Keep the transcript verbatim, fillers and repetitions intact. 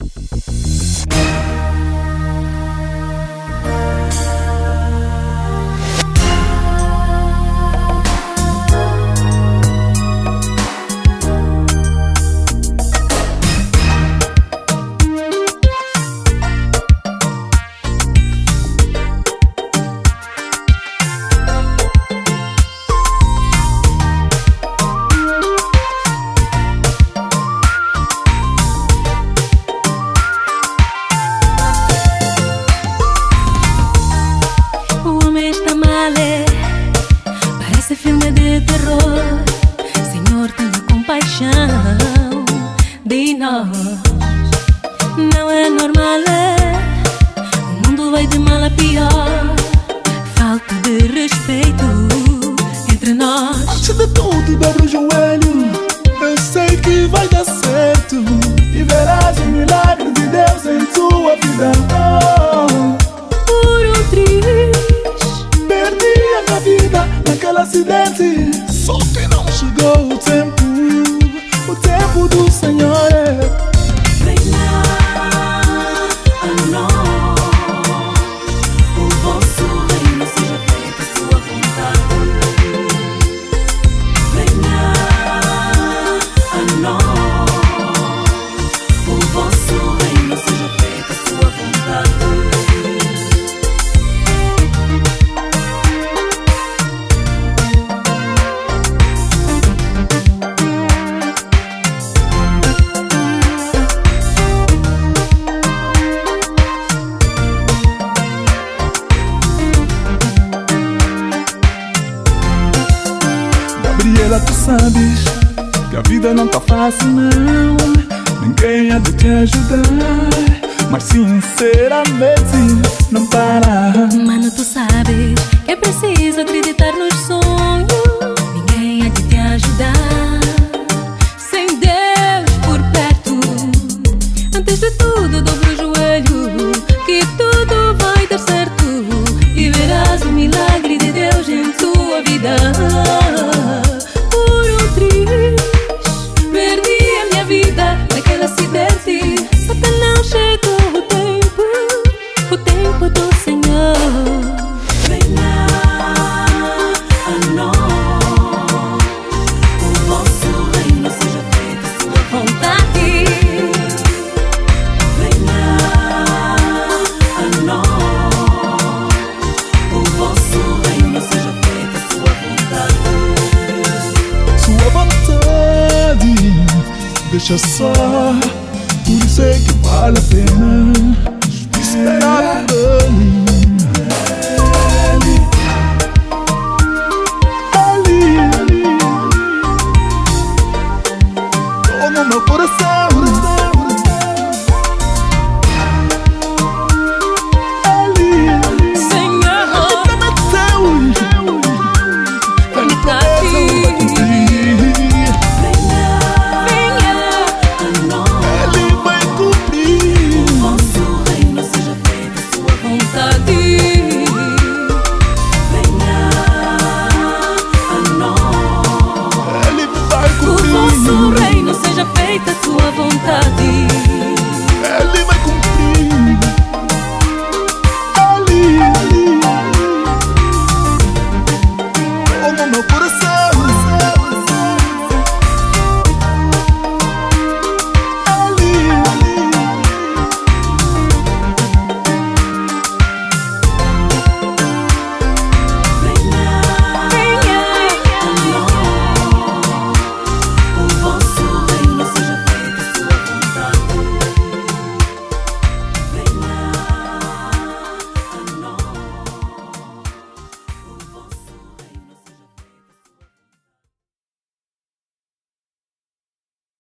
Parece filme de terror. Senhor, tenha compaixão de nós. Não é normal, é. O mundo vai de mal a pior. Falta de respeito entre nós. Antes de tudo, dobra o joelho. Eu sei que vai dar certo e verás o milagre de Deus em tua vida. Oh. Por um triz perdi a minha vida naquele acidente. Só que não chegou o tempo, o tempo do Senhor é. Venha a nós, o vosso reino seja feita a sua vontade. Venha a nós, o vosso reino seja feita a sua vontade. Gabriela, tu sabes que a vida não tá fácil, não. Ninguém há de te ajudar, mas sinceramente não para. Mano, tu sabes que é preciso acreditar nos sonhos. Ninguém há de te ajudar sem Deus por perto. Antes de tudo, dobra o joelho, que tudo vai dar certo e verás o milagre de Deus em tua vida. Por um triz perdi a minha vida naquele acidente. Só que não chegou o tempo, o tempo do Senhor. Venha a nós, o vosso reino seja feita a sua vontade. Venha a nós, o vosso reino seja feita a sua vontade. Sua vontade, deixa só, por isso é que vale a pena.